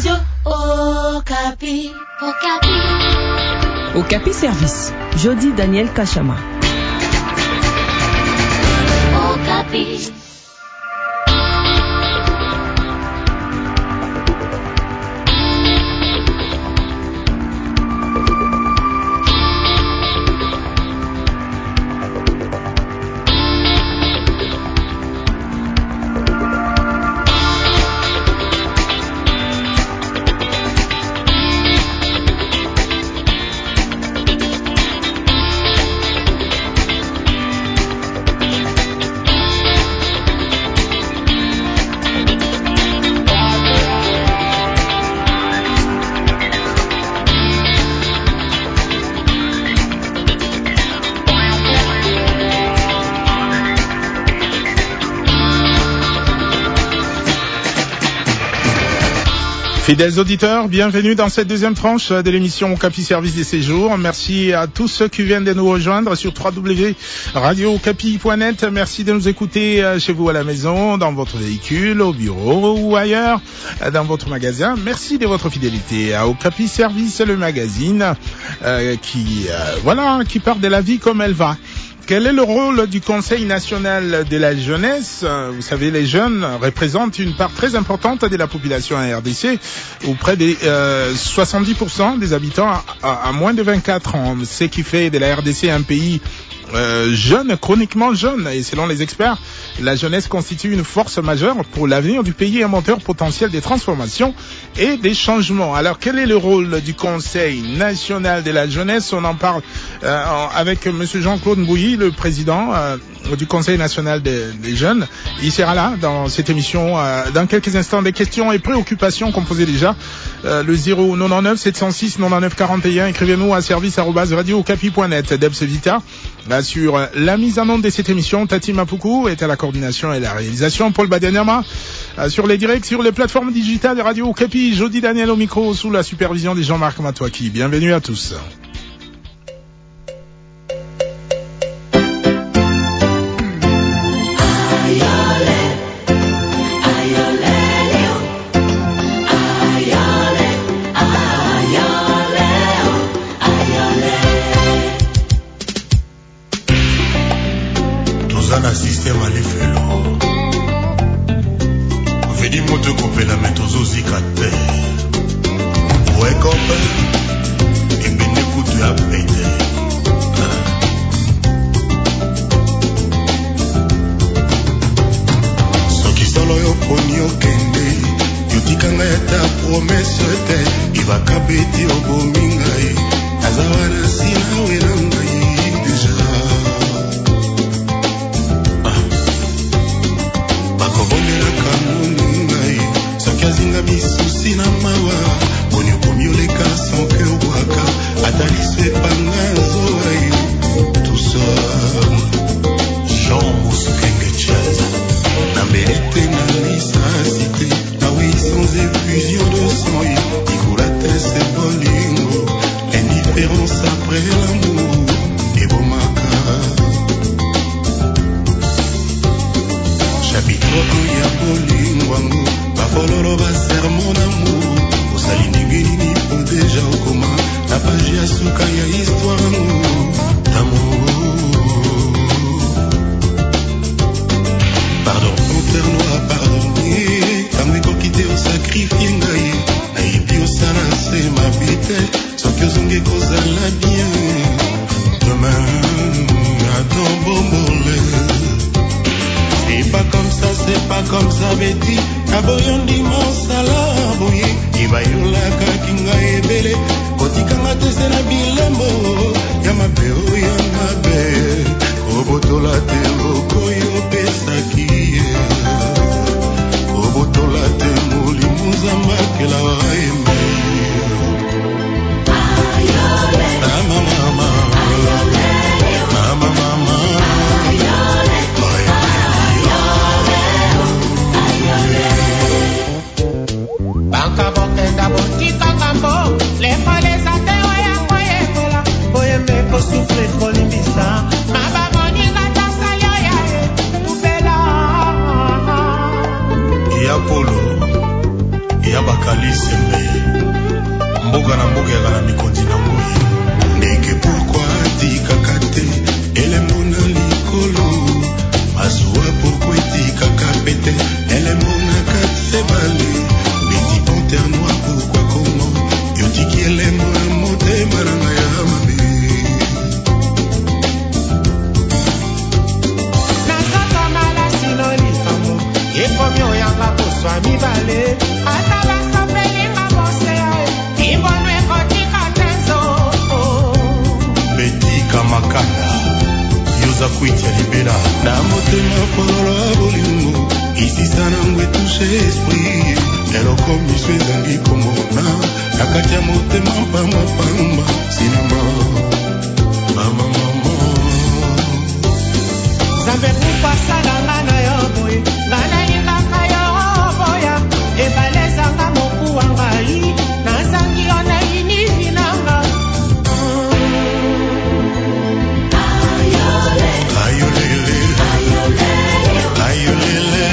Radio Okapi. Okapi Service. Jody Daniel Kachama. Okapi. Fidèles auditeurs, bienvenue dans cette deuxième tranche de l'émission Okapi Service des Séjours. Merci à tous ceux qui viennent de nous rejoindre sur www.radiookapi.net. Merci de nous écouter chez vous à la maison, dans votre véhicule, au bureau ou ailleurs, dans votre magasin. Merci de votre fidélité à Okapi Service, le magazine qui parle de la vie comme elle va. Quel est le rôle du Conseil national de la jeunesse? Vous savez, les jeunes représentent une part très importante de la population en RDC, où près de 70% des habitants à moins de 24 ans, ce qui fait de la RDC un pays jeune, chroniquement jeune. Et selon les experts, la jeunesse constitue une force majeure pour l'avenir du pays, un moteur potentiel des transformations et des changements. Alors, quel est le rôle du Conseil national de la jeunesse? On en parle avec monsieur Jean-Claude Mbouyi, le président du Conseil national des jeunes. Il sera là dans cette émission dans quelques instants. Des questions et préoccupations qu'on posait déjà. Le 099 706 99 41. Écrivez-nous à service@radiookapi.net. Debs Vita sur la mise en onde de cette émission. Tati Mapoukou est à la coordination et la réalisation. Paul Badianyama sur les directs sur les plateformes digitales de Radio Okapi. Jody Daniel au micro sous la supervision de Jean-Marc Matouaki. Bienvenue à tous. Na système à l'effelo vedi moto kopela metozo zikate wekope ebene kutu ya pete soki solo yo poni okende yotikanga eta promesse te ibakabeti obomingai azawana sina welangai deja kazinga bisusi na mawa boni komioleka sanke obwaka ataliso epanga zoai tout seul Jean Mouskenge Chaz na mérite na lisasite na oui sans effusion de sang ikula c'est bolingo l'indifférence après l'amour et bomaka chapitre 1 ya bolingo Foloro ba sermon d'amour osali ndenge nini po deja okoma na page ya suka ya histoire d'amour. Pardon internoa pardonné tango ekoki te osakrifie ngai nayebi osala se mabe te soki ozongi ekozala bien demain attends bombole. C'est pas comme ça Betty aboyondi mosala bakali sembe mboka na mboka ya na mikondi na ngoi ndeke pourquoi tikaka te elembo na likolo mazuwa pourquoi tikaka pete elembo na kati ebale beti panter noir pourquoi kongo yotiki elembo na motema na ngai ya mabe nazokoma na sino likambo ekomi oyanga koswa mibale ata basopelinga bosea ibono ekotika te nzoko betika makanda yoza kwiti ya libela na motema polo ya bolingo isisa nango etushe esprit eloko miso ezangi komona na kati ya motema pambapamba sinema mama zambe kupasalanga na yo boye nga nalingaka yo boya ebalezanga mokuwa ngai nazangi yo na inivi nanga ayolele ayolele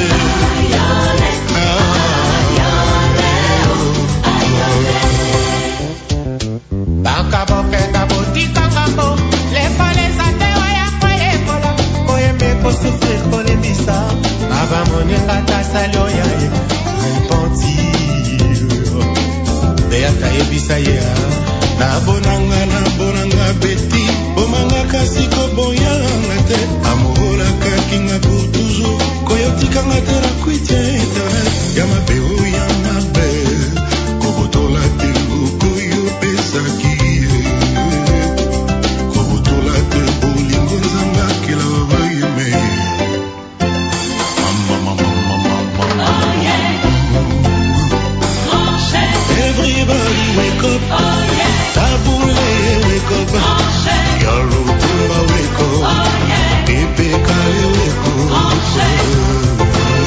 baka boketa botikanga mbo lekoleza te oya koyekola koyembe kosufrir kolembisa abamoninga tasali oya ye repentir beyata yebisa ye nabonanga beti bomanga kasi koboyanga te amorolaka kinga pour toujours koyotikanga te na kwiti ya internet ya mabe oya mabe kobotola te lokoyo pesaki kobotola te bolingo nzanga kela babayeme everybody wake up tabule wake up yalo tumba wake up pepe kale wake up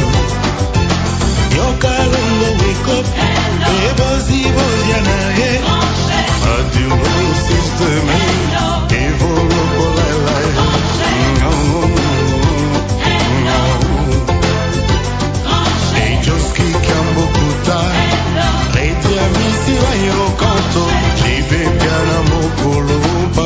yokalongo wake up ebozi boziana adiro system evolo kolala ejoski kambokuta redia misi wayo kanto jibe piana mokolomba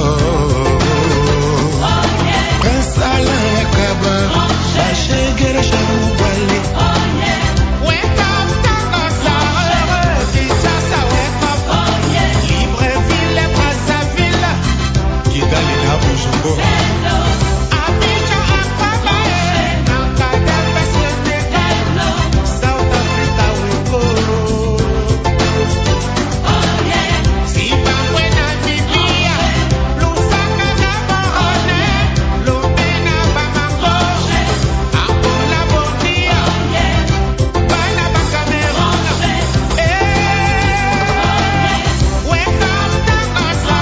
Prince Alain Yakaba bashegere shabubale wake up Tangaza Kinshasa wake up Libreville Brazzaville Kigali na Bujumbura Abidjan Akaba Nankadebe Senegal South Africa wekolo Zimbabwe Namibia Lusaka Gaborone Lomé na Bamako Angola Bondia Bana ba Cameroon wake up Tangaza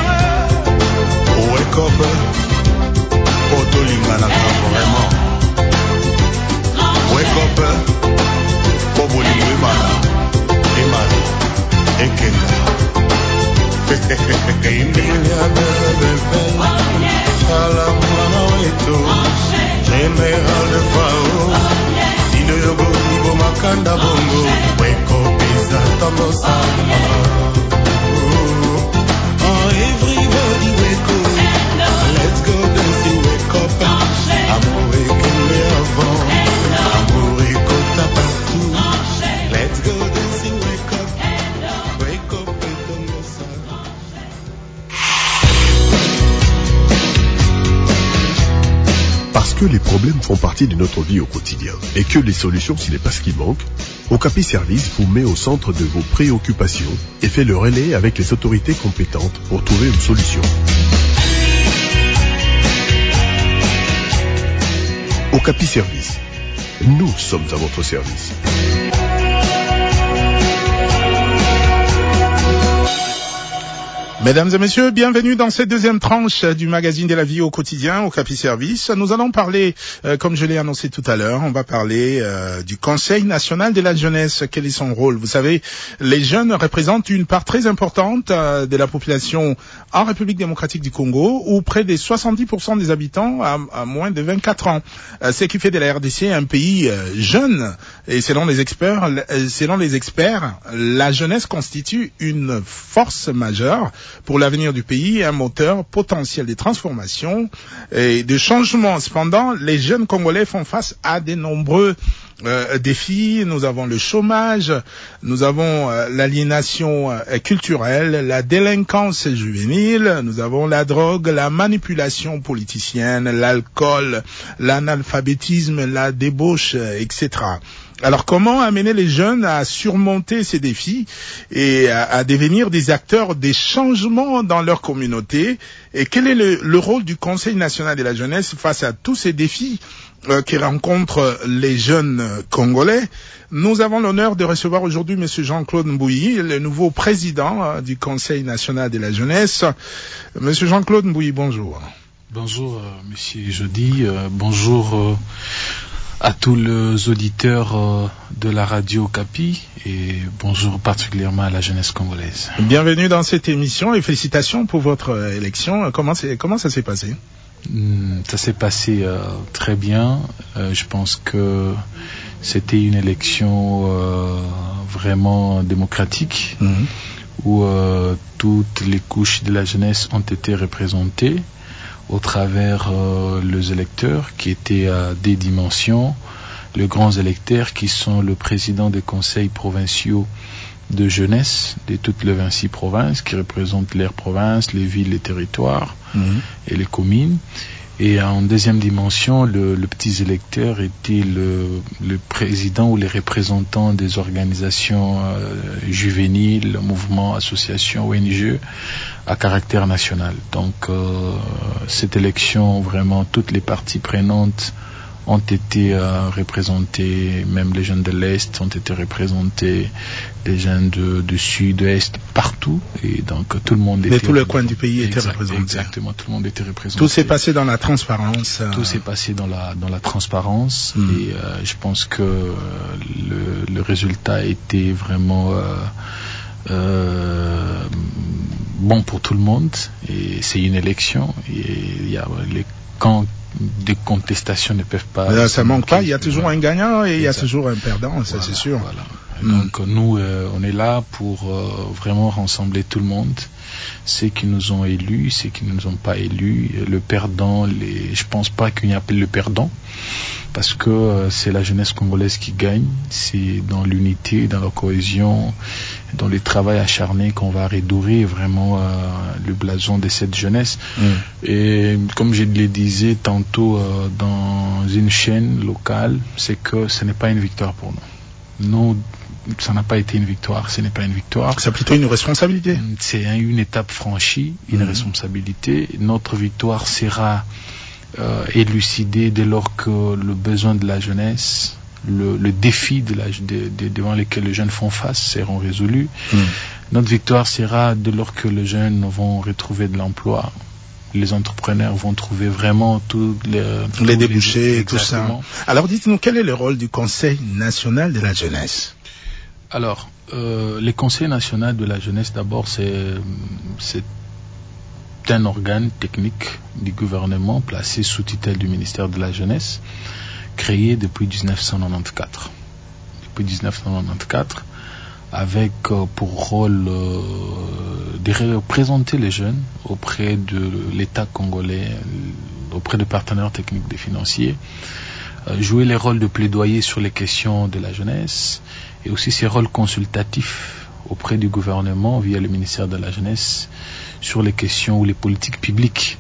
wake up otolinganaka vraiment wake up po bolingo emala ekenda indili ya belebele ala mwana wetu general de fao dino yogo nibo makanda bongo wake up eza tambosama everybody wake up let's go dancing wake up amour ekele avant amour ekota partout let's go dancing wake up etongosa Parce que les problèmes font partie de notre vie au quotidien et que les solutions, ce n'est pas ce qui manque, Okapi Service vous met au centre de vos préoccupations et fait le relais avec les autorités compétentes pour trouver une solution. Okapi Service. Nous sommes à votre service. Mesdames et messieurs, bienvenue dans cette deuxième tranche du magazine de la vie au quotidien, Okapi Service. Nous allons parler, comme je l'ai annoncé tout à l'heure, on va parler du Conseil national de la jeunesse. Quel est son rôle? Vous savez, les jeunes représentent une part très importante de la population en République démocratique du Congo, où près de 70% des habitants à moins de 24 ans. Ce qui fait de la RDC un pays jeune. Et selon les experts, la jeunesse constitue une force majeure pour l'avenir du pays, un moteur potentiel de transformation et de changement. Cependant, les jeunes Congolais font face à de nombreux défis. Nous avons le chômage, nous avons l'aliénation culturelle, la délinquance juvénile, nous avons la drogue, la manipulation politicienne, l'alcool, l'analphabétisme, la débauche, etc. Alors, comment amener les jeunes à surmonter ces défis et à devenir des acteurs des changements dans leur communauté? Et quel est le rôle du Conseil national de la jeunesse face à tous ces défis que rencontrent les jeunes Congolais? Nous avons l'honneur de recevoir aujourd'hui M. Jean-Claude Mbouyi, le nouveau président du Conseil national de la jeunesse. M. Jean-Claude Mbouyi, bonjour. Bonjour, M. Jody. Bonjour à tous les auditeurs de la radio Okapi et bonjour particulièrement à la jeunesse congolaise. Bienvenue dans cette émission et félicitations pour votre élection. Comment ça s'est passé? Ça s'est passé très bien. Je pense que c'était une élection vraiment démocratique où toutes les couches de la jeunesse ont été représentées au travers les électeurs qui étaient à des dimensions, les grands électeurs qui sont le président des conseils provinciaux de jeunesse de toutes les 26 provinces qui représentent les provinces, les villes, les territoires et les communes. Et en deuxième dimension, le petit électeur était le président ou les représentants des organisations juvéniles, mouvements, associations, ONG à caractère national. Donc cette élection, vraiment toutes les parties prenantes ont été représentés, même les jeunes de l'Est ont été représentés, les jeunes du Sud, de l'Est, partout. Et donc tout le monde était... Mais tous les coins du pays étaient représentés. Exactement, tout le monde était représenté. Tout s'est passé dans la transparence. Tout s'est passé dans la transparence. Et je pense que le résultat était vraiment... bon pour tout le monde. Et c'est une élection. Et il y a les camps des contestations ne peuvent pas... ça manque pas, il y a toujours un gagnant et il y a toujours un perdant, ça c'est sûr. Voilà. Donc nous, on est là pour vraiment rassembler tout le monde, ceux qui nous ont élus, ceux qui ne nous ont pas élus, le perdant, je pense pas qu'il y ait le perdant, parce que c'est la jeunesse congolaise qui gagne, c'est dans l'unité, dans la cohésion, dans le travail acharné qu'on va redorer vraiment le blason de cette jeunesse. Et comme je le disais tantôt dans une chaîne locale, c'est que ce n'est pas une victoire pour nous. Nous, ça n'a pas été une victoire, ce n'est pas une victoire. C'est plutôt une responsabilité. C'est une étape franchie, une responsabilité. Notre victoire sera élucidée dès lors que le besoin de la jeunesse, le défi devant lesquels les jeunes font face seront résolus. Notre victoire sera dès lors que les jeunes vont retrouver de l'emploi. Les entrepreneurs vont trouver vraiment tous les débouchés, tout ça. Alors dites-nous, quel est le rôle du Conseil national de la jeunesse? Alors, le Conseil national de la jeunesse, d'abord, c'est un organe technique du gouvernement placé sous tutelle du ministère de la jeunesse, créé depuis 1994. Depuis 1994, avec pour rôle de représenter les jeunes auprès de l'État congolais, auprès de partenaires techniques et financiers, jouer les rôles de plaidoyer sur les questions de la jeunesse et aussi ses rôles consultatifs auprès du gouvernement via le ministère de la jeunesse sur les questions ou les politiques publiques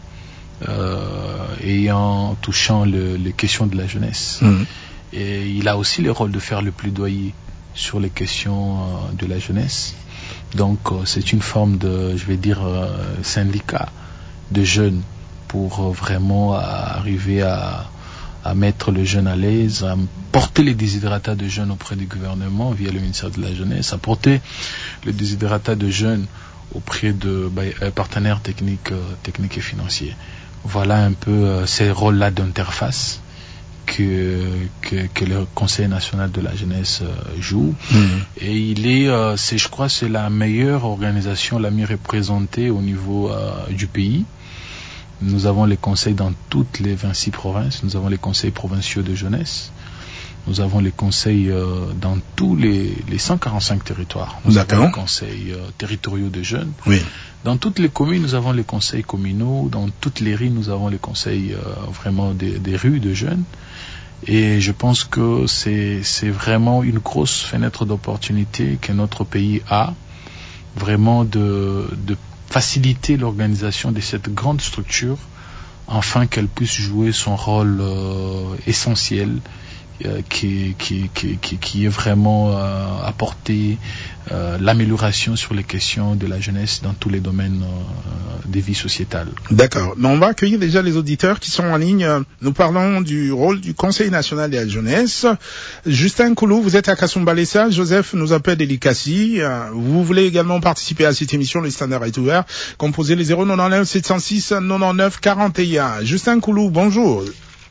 touchant les questions de la jeunesse. Et il a aussi le rôle de faire le plaidoyer sur les questions de la jeunesse. Donc c'est une forme de, je vais dire, syndicat de jeunes pour vraiment arriver à mettre le jeune à l'aise, à porter les desiderata de jeunes auprès du gouvernement via le ministère de la jeunesse, à porter les desiderata de jeunes auprès de partenaires techniques et financiers. Voilà un peu ces rôles-là d'interface que le Conseil national de la jeunesse joue. Et il est, je crois, c'est la meilleure organisation, la mieux représentée au niveau du pays. Nous avons les conseils dans toutes les 26 provinces, nous avons les conseils provinciaux de jeunesse, nous avons les conseils dans tous les 145 territoires. Nous avons les conseils territoriaux de jeunes. Oui. Dans toutes les communes, nous avons les conseils communaux. Dans toutes les rues, nous avons les conseils vraiment des rues de jeunes. Et je pense que c'est vraiment une grosse fenêtre d'opportunité que notre pays a, vraiment de faciliter l'organisation de cette grande structure, afin qu'elle puisse jouer son rôle essentiel, qui est vraiment apporter l'amélioration sur les questions de la jeunesse dans tous les domaines des vies sociétales. D'accord. Mais on va accueillir déjà les auditeurs qui sont en ligne. Nous parlons du rôle du Conseil national de la jeunesse. Justin Koulou, vous êtes à Kasumbalesa. Joseph nous appelle d'Elikassi. Vous voulez également participer à cette émission, le standard est ouvert. Composez les 099 706 99 41. Justin Koulou, bonjour.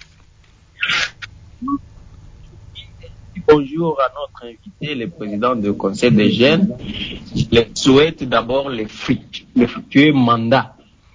Bonjour à notre invité, le président du Conseil des jeunes. Je souhaite d'abord le fructueux mandat.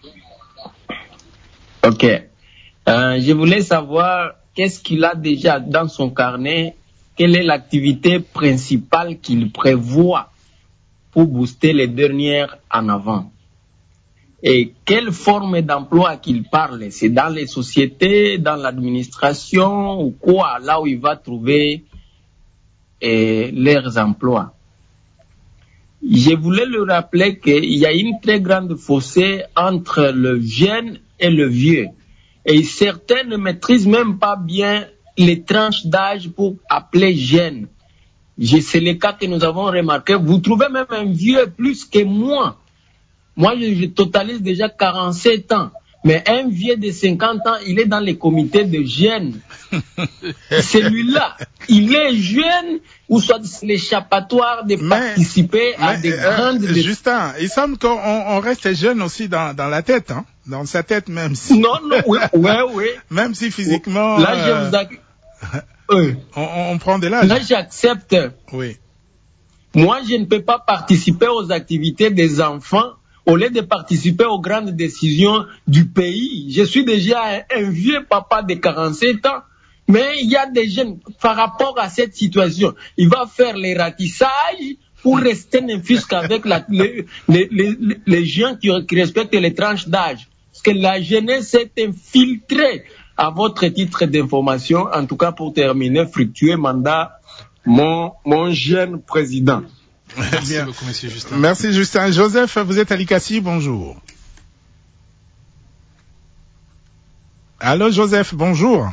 Ok. Je voulais savoir qu'est-ce qu'il a déjà dans son carnet, quelle est l'activité principale qu'il prévoit pour booster les dernières en avant. Et quelle forme d'emploi qu'il parle? C'est dans les sociétés, dans l'administration ou quoi, là où il va trouver leurs emplois. Je voulais le rappeler qu'il y a une très grande fossé entre le jeune et le vieux. Et certains ne maîtrisent même pas bien les tranches d'âge pour appeler jeune. C'est le cas que nous avons remarqué. Vous trouvez même un vieux plus que moi. Moi, je totalise déjà 47 ans. Mais un vieux de 50 ans, il est dans les comités de jeunes. Celui-là, il est jeune ou soit l'échappatoire de participer à des grandes... Justin, il semble qu'on reste jeune aussi dans la tête, hein, dans sa tête même si... Non, oui. Même si physiquement... Là, on prend de l'âge. Là, j'accepte. Oui. Moi, je ne peux pas participer aux activités des enfants au lieu de participer aux grandes décisions du pays. Je suis déjà un vieux papa de 47 ans, mais il y a des jeunes, par rapport à cette situation, il va faire les ratissages pour rester n'infusque avec les gens qui respectent les tranches d'âge. Parce que la jeunesse est infiltrée. À votre titre d'information, en tout cas pour terminer, fructueux mandat, mon jeune président. Merci beaucoup, monsieur Justin. Merci, Justin. Joseph, vous êtes à Likassi, bonjour. Allô, Joseph, bonjour.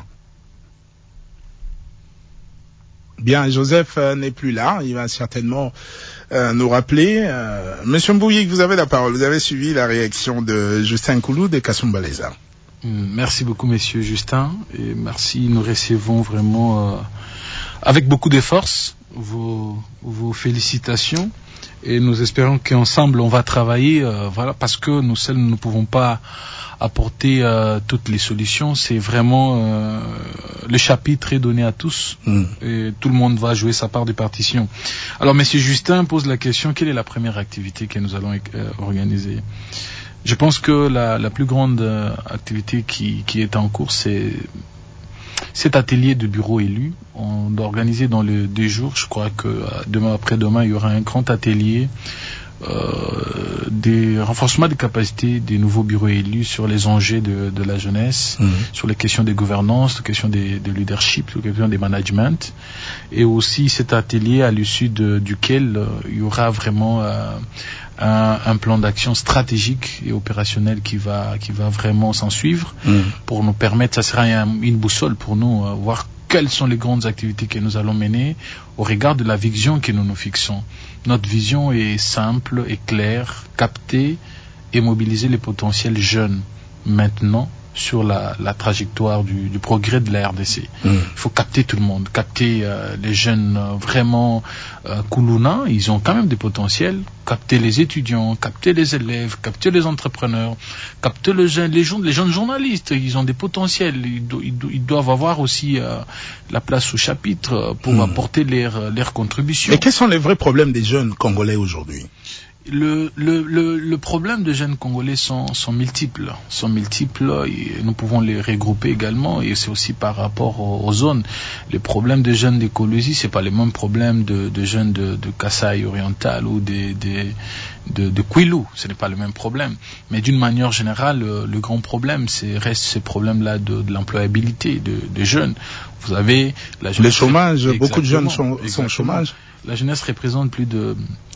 Bien, Joseph n'est plus là, il va certainement nous rappeler. Monsieur Mbouyi, vous avez la parole, vous avez suivi la réaction de Justin Koulou de Kasumbalesa. Merci beaucoup, monsieur Justin, et merci, nous recevons vraiment avec beaucoup de force vos félicitations, et nous espérons qu'ensemble on va travailler, parce que nous seuls ne pouvons pas apporter toutes les solutions. C'est vraiment le chapitre est donné à tous, et tout le monde va jouer sa part de partition. Alors, monsieur Justin pose la question: quelle est la première activité que nous allons organiser? Je pense que la plus grande activité qui est en cours, c'est cet atelier de bureau élu. On doit organiser dans les 2 jours. Je crois que demain après-demain, il y aura un grand atelier des renforcements des capacités des nouveaux bureaux élus sur les enjeux de la jeunesse, sur les questions de gouvernance, les questions de leadership, les questions de management, et aussi cet atelier à l'issue duquel il y aura vraiment un plan d'action stratégique et opérationnel qui va vraiment s'en suivre pour nous permettre, ça sera une boussole pour nous, voir quelles sont les grandes activités que nous allons mener au regard de la vision que nous nous fixons. Notre vision est simple et claire: capter et mobiliser les potentiels jeunes maintenant sur la trajectoire du progrès de la RDC. Il faut capter tout le monde, capter les jeunes vraiment Koulouna, ils ont quand même des potentiels, capter les étudiants, capter les élèves, capter les entrepreneurs, capter les jeunes journalistes, ils ont des potentiels, ils doivent avoir aussi la place au chapitre pour apporter leur contribution. Et quels sont les vrais problèmes des jeunes Congolais aujourd'hui? Le problème des jeunes Congolais sont multiples, et nous pouvons les regrouper également, et c'est aussi par rapport aux zones. Les problèmes des jeunes d'Écologie, c'est pas les mêmes problèmes de jeunes de Kasaï oriental ou de Kwilu, ce n'est pas le même problème. Mais d'une manière générale, le grand problème, reste ce problème-là de l'employabilité des jeunes. Vous avez la jeunesse. Le chômage, beaucoup de jeunes sont au chômage. La jeunesse représente plus de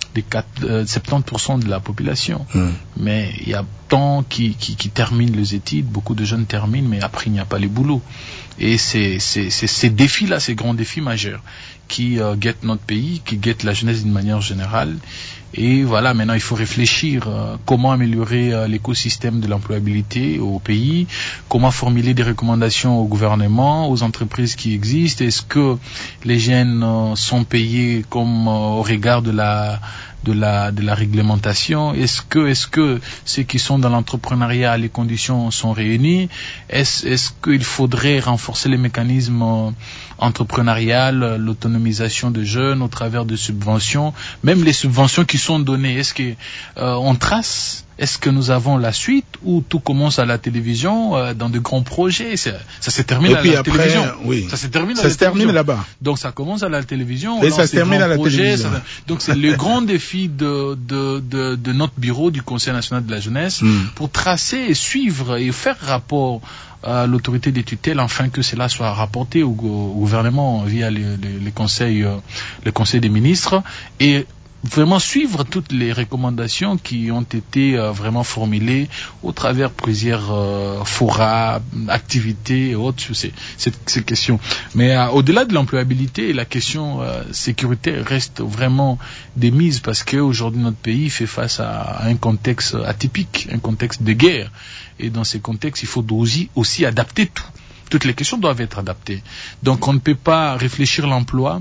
70% de la population. Mais il y a tant qui terminent les études, beaucoup de jeunes terminent, mais après il n'y a pas les boulots. Et c'est ces défis-là, ces grands défis majeurs qui guettent notre pays, qui guettent la jeunesse d'une manière générale. Et voilà, maintenant il faut réfléchir comment améliorer l'écosystème de l'employabilité au pays, comment formuler des recommandations au gouvernement, aux entreprises qui existent. Est-ce que les jeunes sont payés comme au regard de la réglementation? Est-ce que ceux qui sont dans l'entrepreneuriat, les conditions sont réunies? Est-ce qu'il faudrait renforcer les mécanismes entrepreneurial, l'autonomisation de jeunes au travers de subventions, même les subventions qui sont données, est-ce que on trace? Est-ce que nous avons la suite ou tout commence à la télévision dans de grands projets? Ça se termine à la télévision. Oui. Ça se termine là-bas. Donc ça commence à la télévision. Et ça se termine à la télévision. Donc c'est le grand défi de notre bureau du Conseil national de la jeunesse pour tracer et suivre et faire rapport à l'autorité des tutelles afin que cela soit rapporté au gouvernement via les conseils des ministres et vraiment suivre toutes les recommandations qui ont été vraiment formulées au travers plusieurs forats, activités et autres sur ces questions. Mais au-delà de l'employabilité, la question sécuritaire reste vraiment démise parce qu'aujourd'hui notre pays fait face à un contexte atypique, un contexte de guerre. Et dans ces contextes, il faut aussi adapter tout. Toutes les questions doivent être adaptées. Donc on ne peut pas réfléchir l'emploi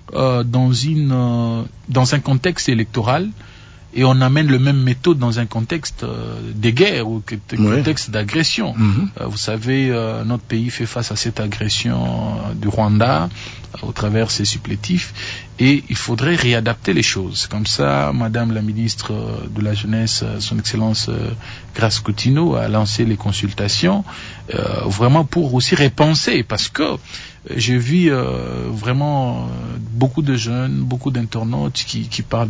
dans un contexte électoral et on amène le même méthode dans un contexte de guerre ou contexte d'agression. Vous savez, notre pays fait face à cette agression du Rwanda au travers ses supplétifs et il faudrait réadapter les choses. Comme ça, Madame la ministre de la Jeunesse, Son Excellence Grace Coutinho, a lancé les consultations vraiment pour aussi repenser parce que j'ai vu vraiment beaucoup de jeunes, beaucoup d'internautes qui parlent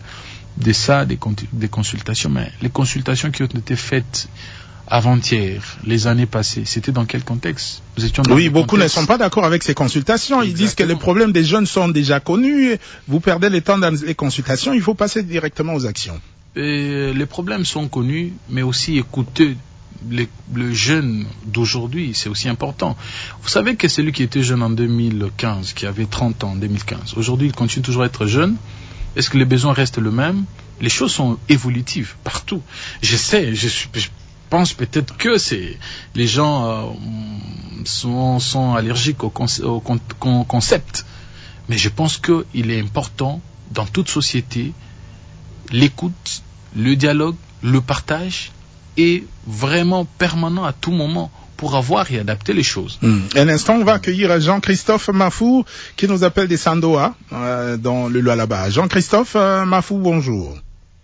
des consultations, mais les consultations qui ont été faites avant-hier, les années passées, c'était dans quel contexte? Oui, beaucoup ne sont pas d'accord avec ces consultations. Ils disent que les problèmes des jeunes sont déjà connus. Vous perdez le temps dans les consultations, il faut passer directement aux actions. Les problèmes sont connus, mais aussi écouter le jeune d'aujourd'hui, c'est aussi important. Vous savez que celui qui était jeune en 2015, qui avait 30 ans en 2015, aujourd'hui il continue toujours à être jeune. Est-ce que les besoins restent les mêmes? Les choses sont évolutives partout. Je pense peut-être que les gens sont allergiques au concept. Mais je pense qu'il est important dans toute société l'écoute, le dialogue, le partage est vraiment permanent à tout moment pour avoir et adapter les choses. Un instant, on va accueillir Jean-Christophe Mafou qui nous appelle des Sandoa dans le Lualaba. Jean-Christophe Mafou, bonjour.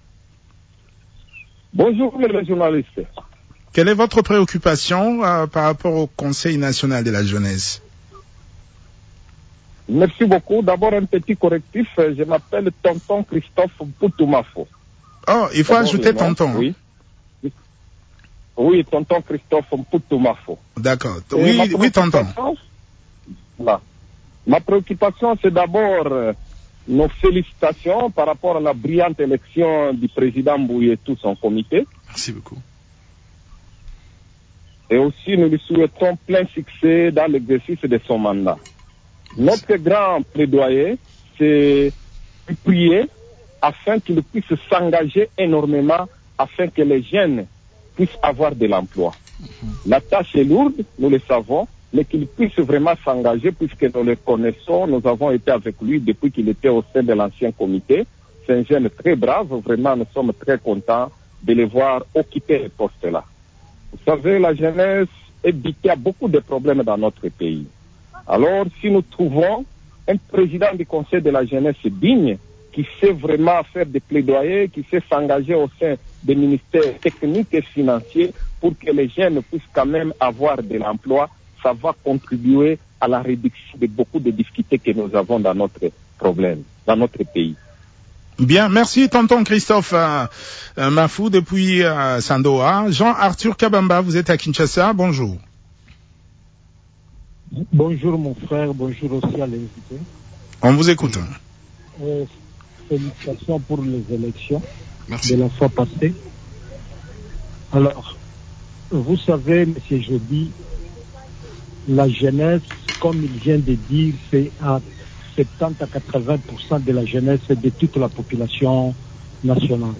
Bonjour les journalistes. Quelle est votre préoccupation par rapport au Conseil national de la jeunesse? Merci beaucoup. D'abord un petit correctif. Je m'appelle Tonton Christophe Poutoumafo. Oh, il faut ajouter Tonton. Oui. Oui, Tonton Christophe Poutoumafo. D'accord. Oui, Tonton. Voilà. Ma préoccupation, c'est d'abord nos félicitations par rapport à la brillante élection du président Mbouye et tout son comité. Merci beaucoup. Et aussi, nous lui souhaitons plein succès dans l'exercice de son mandat. Notre grand plaidoyer, c'est de prier afin qu'il puisse s'engager énormément afin que les jeunes puissent avoir de l'emploi. La tâche est lourde, nous le savons, mais qu'il puisse vraiment s'engager puisque nous le connaissons. Nous avons été avec lui depuis qu'il était au sein de l'ancien comité. C'est un jeune très brave. Vraiment, nous sommes très contents de le voir occuper ce poste-là. Vous savez, la jeunesse est victime à beaucoup de problèmes dans notre pays. Alors, si nous trouvons un président du Conseil de la jeunesse digne, qui sait vraiment faire des plaidoyers, qui sait s'engager au sein des ministères techniques et financiers pour que les jeunes puissent quand même avoir de l'emploi, ça va contribuer à la réduction de beaucoup de difficultés que nous avons dans notre problème, dans notre pays. Bien, merci tonton Christophe Mafou depuis Sandoa. Jean-Arthur Kabamba, vous êtes à Kinshasa, bonjour. Bonjour mon frère, bonjour aussi à l'invité. On vous écoute. Félicitations pour les élections. Merci. De la fois passée. Alors, vous savez, M. Jody, la jeunesse, comme il vient de dire, c'est à 70 à 80% de la jeunesse et de toute la population nationale.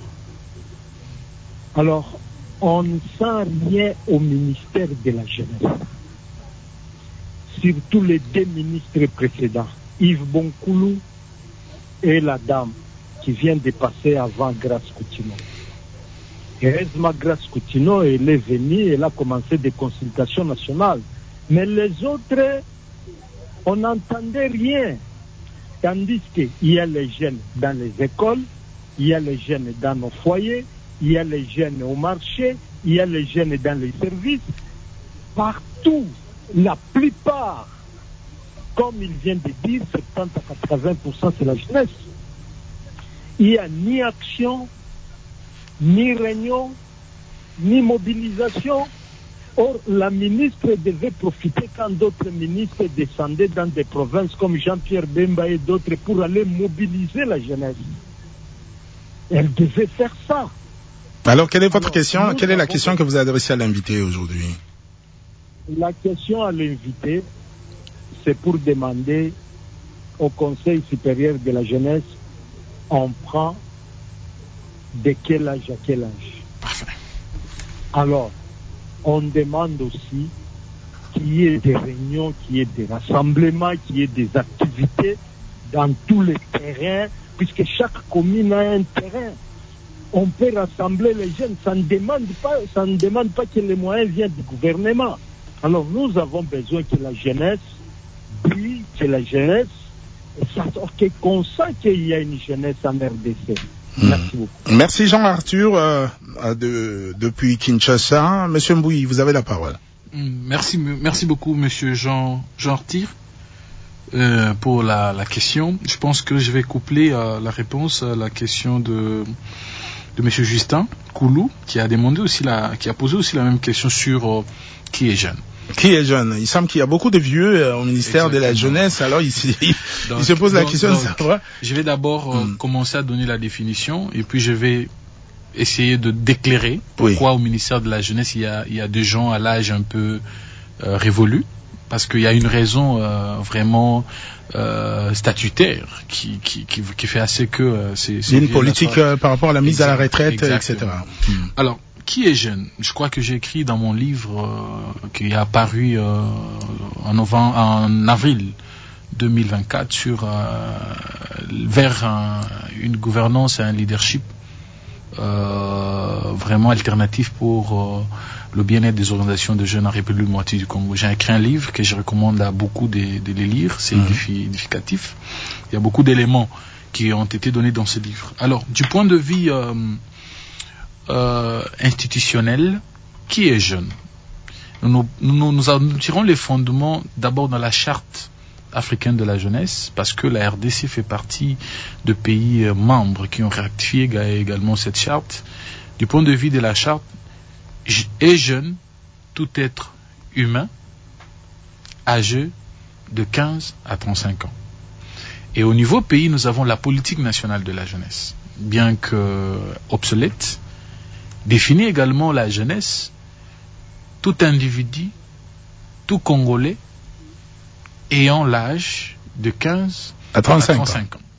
Alors, on ne sent rien au ministère de la jeunesse. Surtout les deux ministres précédents, Yves Bonkoulou et la dame qui vient de passer avant Grace Coutinho. Heureusement, Grace Coutinho, elle est venue, elle a commencé des consultations nationales. Mais les autres, on n'entendait rien. Tandis qu'il y a les jeunes dans les écoles, il y a les jeunes dans nos foyers, il y a les jeunes au marché, il y a les jeunes dans les services. Partout, la plupart, comme il vient de dire, 70 à 80%, c'est la jeunesse. Il n'y a ni action, ni réunion, ni mobilisation. Or, la ministre devait profiter quand d'autres ministres descendaient dans des provinces comme Jean-Pierre Bemba et d'autres pour aller mobiliser la jeunesse. Elle devait faire ça. Alors, quelle est votre question? Quelle est la question que vous adressez à l'invité aujourd'hui? La question à l'invité, c'est pour demander au Conseil supérieur de la jeunesse, on prend de quel âge à quel âge? Parfait. Alors, on demande aussi qu'il y ait des réunions, qu'il y ait des rassemblements, qu'il y ait des activités dans tous les terrains, puisque chaque commune a un terrain. On peut rassembler les jeunes, ça ne demande pas que les moyens viennent du gouvernement. Alors nous avons besoin que la jeunesse brille, que la jeunesse, qu'on sent qu'il y a une jeunesse en RDC. Merci beaucoup. Merci Jean-Arthur depuis Kinshasa. Monsieur Mbouyi, vous avez la parole. Merci beaucoup Monsieur Jean-Arthur pour la question. Je pense que je vais coupler la réponse à la question de Monsieur Justin Koulou, qui a posé aussi la même question sur qui est jeune. Qui est jeune? Il semble qu'il y a beaucoup de vieux au ministère Exactement. De la jeunesse, alors il se pose la question de savoir. Je vais d'abord commencer à donner la définition et puis je vais essayer d'éclairer pourquoi au ministère de la jeunesse il y a des gens à l'âge un peu révolu, parce qu'il y a une raison vraiment statutaire qui fait assez que c'est une politique par rapport à la mise à la retraite, etc. Alors, qui est jeune? Je crois que j'ai écrit dans mon livre qui est apparu en avril 2024 vers une gouvernance et un leadership vraiment alternatif pour le bien-être des organisations de jeunes en République démocratique du Congo. J'ai écrit un livre que je recommande à beaucoup de les lire, c'est édificatif. Il y a beaucoup d'éléments qui ont été donnés dans ce livre. Alors, du point de vue institutionnel, qui est jeune? Nous tirons les fondements d'abord dans la charte africaine de la jeunesse, parce que la RDC fait partie de pays membres qui ont ratifié également cette charte. Du point de vue de la charte, est jeune tout être humain âgé de 15 à 35 ans. Et au niveau pays, nous avons la politique nationale de la jeunesse, bien que obsolète, définit également la jeunesse, tout individu, tout Congolais ayant l'âge de 15 à 35 ans.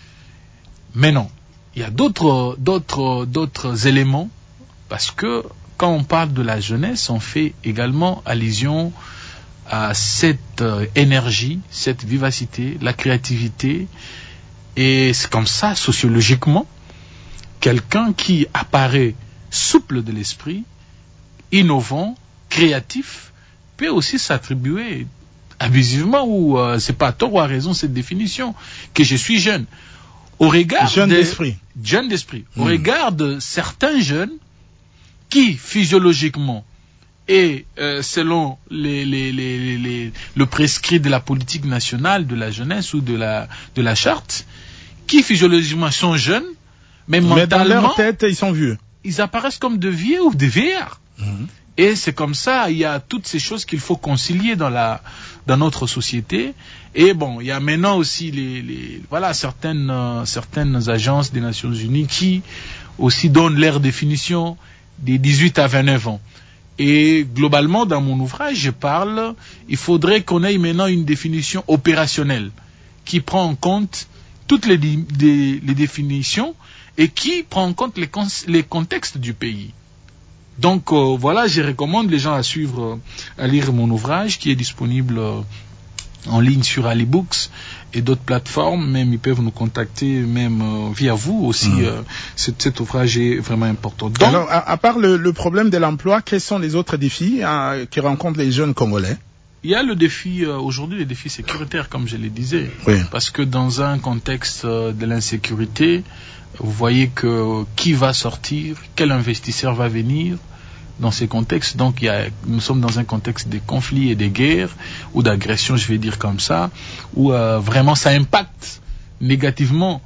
Mais non, il y a d'autres éléments, parce que quand on parle de la jeunesse, on fait également allusion à cette énergie, cette vivacité, la créativité. Et c'est comme ça, sociologiquement, quelqu'un qui apparaît souple de l'esprit, innovant, créatif, peut aussi s'attribuer abusivement ou c'est pas à tort ou à raison cette définition que je suis jeune. Au regard jeune d'esprit. Au regard de certains jeunes qui physiologiquement et selon le prescrit de la politique nationale de la jeunesse ou de la charte, qui physiologiquement sont jeunes, mais mentalement, dans leur tête, ils sont vieux. Ils apparaissent comme de vieux ou de vieillards. Et c'est comme ça, il y a toutes ces choses qu'il faut concilier dans notre société. Et bon, il y a maintenant aussi certaines agences des Nations Unies qui aussi donnent leur définition des 18 à 29 ans. Et globalement, dans mon ouvrage, je parle, il faudrait qu'on ait maintenant une définition opérationnelle qui prend en compte toutes les définitions et qui prend en compte les contextes du pays. Donc voilà, je recommande les gens à lire mon ouvrage qui est disponible en ligne sur Alibooks et d'autres plateformes. Même ils peuvent nous contacter, même via vous aussi. Cet ouvrage est vraiment important. Donc, alors, à part le problème de l'emploi, quels sont les autres défis qui rencontrent les jeunes Congolais? Il y a le défi, aujourd'hui, les défis sécuritaires, comme je le disais. Oui. Parce que dans un contexte de l'insécurité, vous voyez que qui va sortir, quel investisseur va venir dans ces contextes. Donc nous sommes dans un contexte de conflits et de guerres, ou d'agressions, je vais dire comme ça, où vraiment ça impacte négativement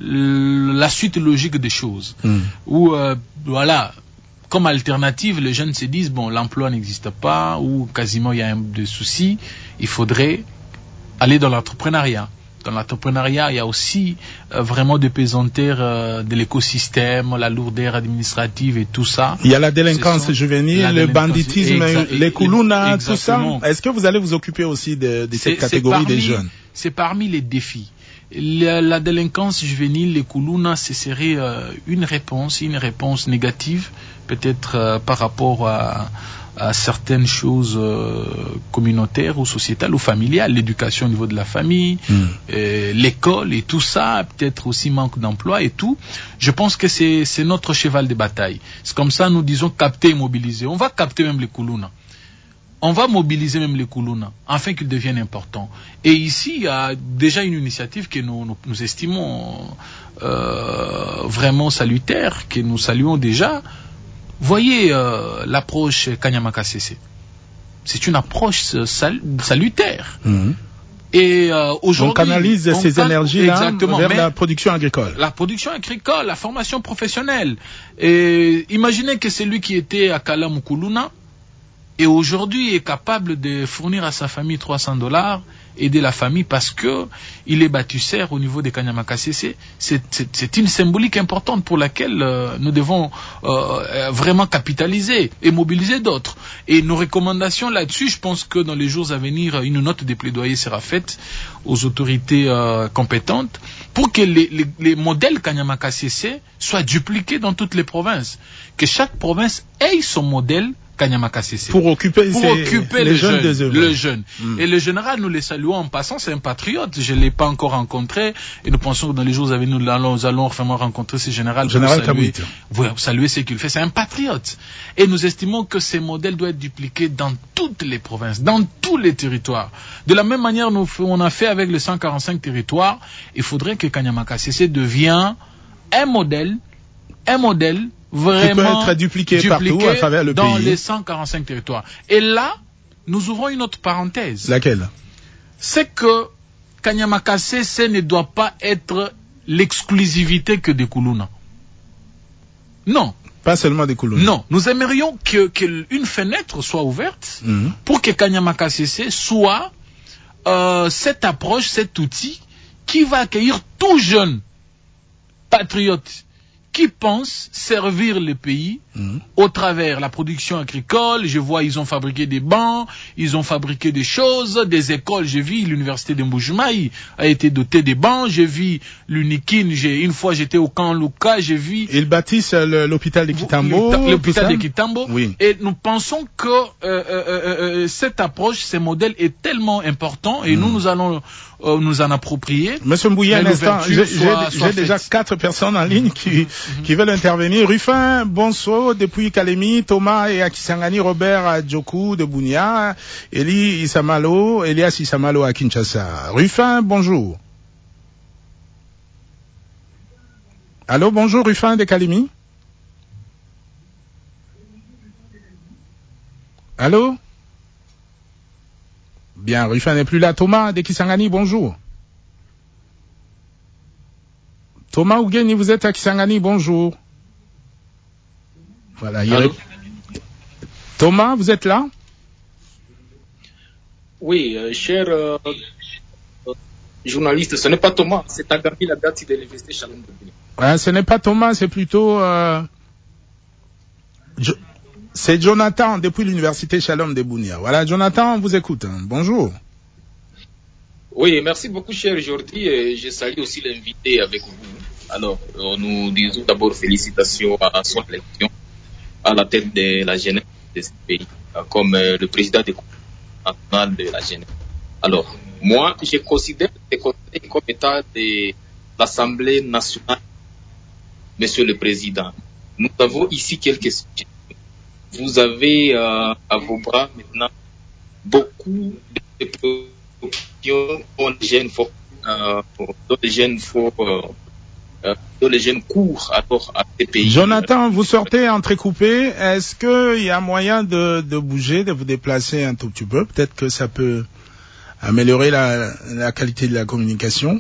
la suite logique des choses. Où voilà, comme alternative, les jeunes se disent, bon, l'emploi n'existe pas, ou quasiment il y a des soucis, il faudrait aller dans l'entrepreneuriat. Dans l'entrepreneuriat, il y a aussi vraiment des pesanteurs de l'écosystème, la lourdeur administrative et tout ça. Il y a la délinquance juvénile, le banditisme, les koulouna, tout ça. Est-ce que vous allez vous occuper aussi de cette catégorie des jeunes? C'est parmi les défis. La délinquance juvénile, les koulouna, ce serait une réponse négative, peut-être par rapport à certaines choses communautaires ou sociétales ou familiales, l'éducation au niveau de la famille, l'école et tout ça, peut-être aussi manque d'emploi et tout. Je pense que c'est notre cheval de bataille. C'est comme ça, nous disons capter et mobiliser. On va capter même les koulouna. On va mobiliser même les koulouna afin qu'ils deviennent importants. Et ici, il y a déjà une initiative que nous estimons vraiment salutaire, que nous saluons déjà. Voyez l'approche Kanyama Kasese. C'est une approche salutaire. Et aujourd'hui, on canalise ces énergies-là vers la production agricole. La production agricole, la formation professionnelle. Et imaginez que celui qui était à Kalamukuluna et aujourd'hui est capable de fournir à sa famille $300, aider la famille parce que il est bâtisseur au niveau des Kanyama Kasese. C'est une symbolique importante pour laquelle nous devons vraiment capitaliser et mobiliser d'autres. Et nos recommandations là-dessus, je pense que dans les jours à venir, une note de plaidoyer sera faite aux autorités compétentes pour que les modèles Kanyama Kasese soient dupliqués dans toutes les provinces. Que chaque province ait son modèle Kanyama Kasese. Pour occuper les jeunes. Et le général, nous les saluons en passant, c'est un patriote. Je ne l'ai pas encore rencontré et nous pensons que dans les jours à venir, nous allons vraiment rencontrer ce général. Saluer ce qu'il fait. C'est un patriote. Et nous estimons que ces modèles doivent être dupliqués dans toutes les provinces, dans tous les territoires. De la même manière, on a fait avec les 145 territoires. Il faudrait que Kanyama Kasese devienne un modèle vraiment qui peut être dupliqué partout à travers le pays. Dans les 145 territoires. Et là, nous ouvrons une autre parenthèse. Laquelle? C'est que Kanyama Kasese ne doit pas être l'exclusivité que des koulouna. Non. Pas seulement des koulouna. Non. Nous aimerions qu'une fenêtre soit ouverte pour que Kanyama Kasese soit cette approche, cet outil qui va accueillir tout jeune patriote qui pensent servir le pays au travers la production agricole. Je vois, ils ont fabriqué des bancs, ils ont fabriqué des choses, des écoles. J'ai vu l'université de Mbujimayi a été dotée des bancs. J'ai vu l'Unikin. Une fois, j'étais au camp Luka. J'ai vu. Ils bâtissent l'hôpital de Kitambo. L'hôpital de Kitambo. Oui. Et nous pensons que cette approche, ce modèle est tellement important et nous allons nous en approprier. Monsieur Mbouya, un instant, j'ai déjà 4 personnes en ligne qui veulent intervenir. Rufin, bonsoir, depuis Kalemi, Thomas et Akisangani, Robert Djokou de Bunia, Elias Isamalo à Kinshasa. Rufin, bonjour. Allô, bonjour, Rufin de Kalemi. Allô? Bien, Rufin n'est plus là. Thomas de Kisangani, bonjour. Thomas Ougeni, vous êtes à Kisangani, bonjour. Voilà. Thomas, vous êtes là? Oui, cher journaliste, ce n'est pas Thomas, c'est Agami Lagati de l'Université Shalom de Bunia. Ce n'est pas Thomas, c'est plutôt... C'est Jonathan depuis l'Université Shalom de Bunia. Voilà, Jonathan, on vous écoute. Bonjour. Oui, merci beaucoup, cher Jordi, et je salue aussi l'invité avec vous. Alors, nous disons d'abord félicitations à son élection à la tête de la jeunesse de ce pays, comme le président national de la jeunesse. Alors, moi, je considère ce conseil comme état de l'Assemblée nationale, monsieur le président. Nous avons ici quelques sujets. Vous avez à vos bras maintenant beaucoup de préoccupations dont les jeunes courent alors à ces pays. Jonathan, vous sortez entrecoupé. Est-ce qu'il y a moyen de bouger, de vous déplacer un tout petit peu? Peut-être que ça peut améliorer la qualité de la communication.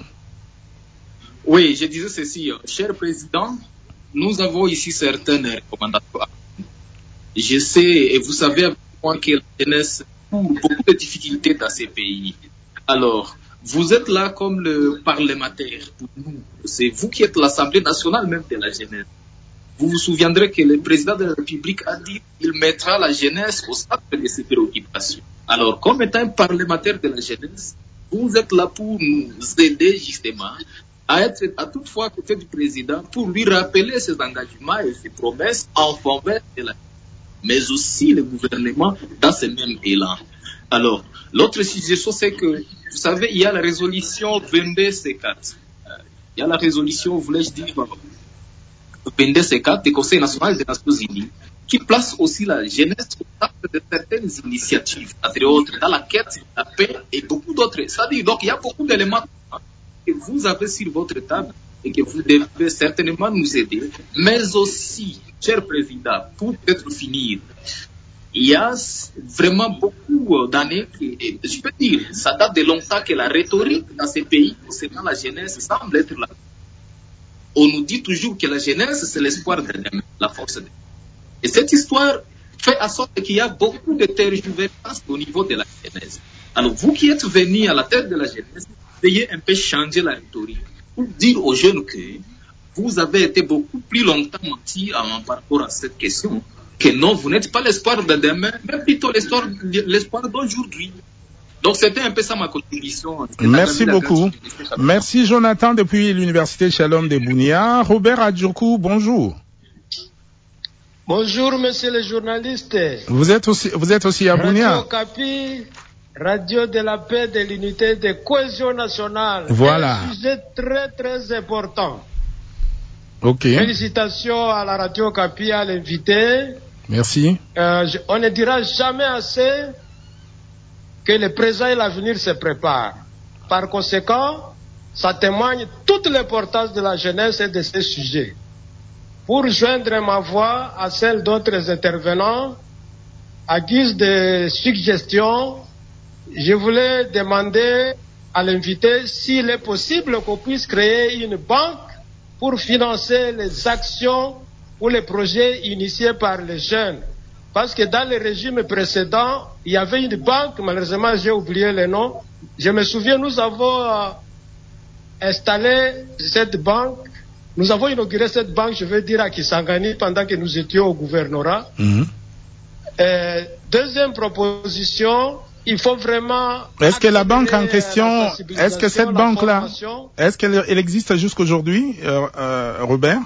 Oui, je disais ceci. Cher président, nous avons ici certaines recommandations. Je sais, et vous savez avec moi que la jeunesse a beaucoup de difficultés dans ces pays. Alors, vous êtes là comme le parlementaire pour nous. C'est vous qui êtes l'Assemblée nationale même de la jeunesse. Vous vous souviendrez que le président de la République a dit qu'il mettra la jeunesse au centre de ses préoccupations. Alors, comme étant un parlementaire de la jeunesse, vous êtes là pour nous aider justement à être à toute fois à côté du président pour lui rappeler ses engagements et ses promesses en faveur de la jeunesse, mais aussi le gouvernement dans ce même élan. Alors, l'autre suggestion, c'est que, vous savez, il y a la résolution 22C4. Il y a la résolution, voulais-je dire, 22C4 du Conseil national des Nations Unies, qui place aussi la jeunesse au centre de certaines initiatives, entre autres, dans la quête de la paix et beaucoup d'autres. C'est-à-dire, donc, il y a beaucoup d'éléments que vous avez sur votre table et que vous devez certainement nous aider, mais aussi, cher président, pour peut-être finir, il y a vraiment beaucoup d'années, je peux dire, ça date de longtemps que la rhétorique dans ces pays concernant la jeunesse semble être là. On nous dit toujours que la jeunesse, c'est l'espoir de demain, la force de demain. Et cette histoire fait en sorte qu'il y a beaucoup de tergiversations au niveau de la jeunesse. Alors, vous qui êtes venus à la tête de la jeunesse, veuillez un peu changer la rhétorique pour dire aux jeunes que vous avez été beaucoup plus longtemps menti par rapport à cette question, que non, vous n'êtes pas l'espoir de demain, mais plutôt l'espoir d'aujourd'hui. Donc, c'était un peu ça ma contribution. Merci beaucoup. Merci Jonathan depuis l'Université Shalom de Bunia. Robert Adjourkou, bonjour. Bonjour, monsieur le journaliste. Vous êtes aussi à Bunia. Radio Okapi, radio de la paix, de l'unité, de cohésion nationale. Voilà. Un sujet très, très important. Ok. Félicitations à la radio Okapi, à l'invité. Merci. On ne dira jamais assez que le présent et l'avenir se préparent. Par conséquent, ça témoigne toute l'importance de la jeunesse et de ces sujets. Pour joindre ma voix à celle d'autres intervenants, à guise de suggestion, je voulais demander à l'invité s'il est possible qu'on puisse créer une banque pour financer les actions ou les projets initiés par les jeunes. Parce que dans le régime précédent, il y avait une banque, malheureusement j'ai oublié le nom. Je me souviens, nous avons installé cette banque Nous avons inauguré cette banque, je veux dire, à Kisangani pendant que nous étions au gouvernorat. Deuxième proposition, il faut vraiment... Est-ce que la banque en question, est-ce que cette banque-là, est-ce qu'elle existe jusqu'aujourd'hui, Robert?